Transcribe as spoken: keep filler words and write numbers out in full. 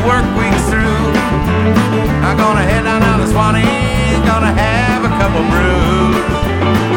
work week's through, I'm gonna head down out to Swanee, gonna have a couple brews.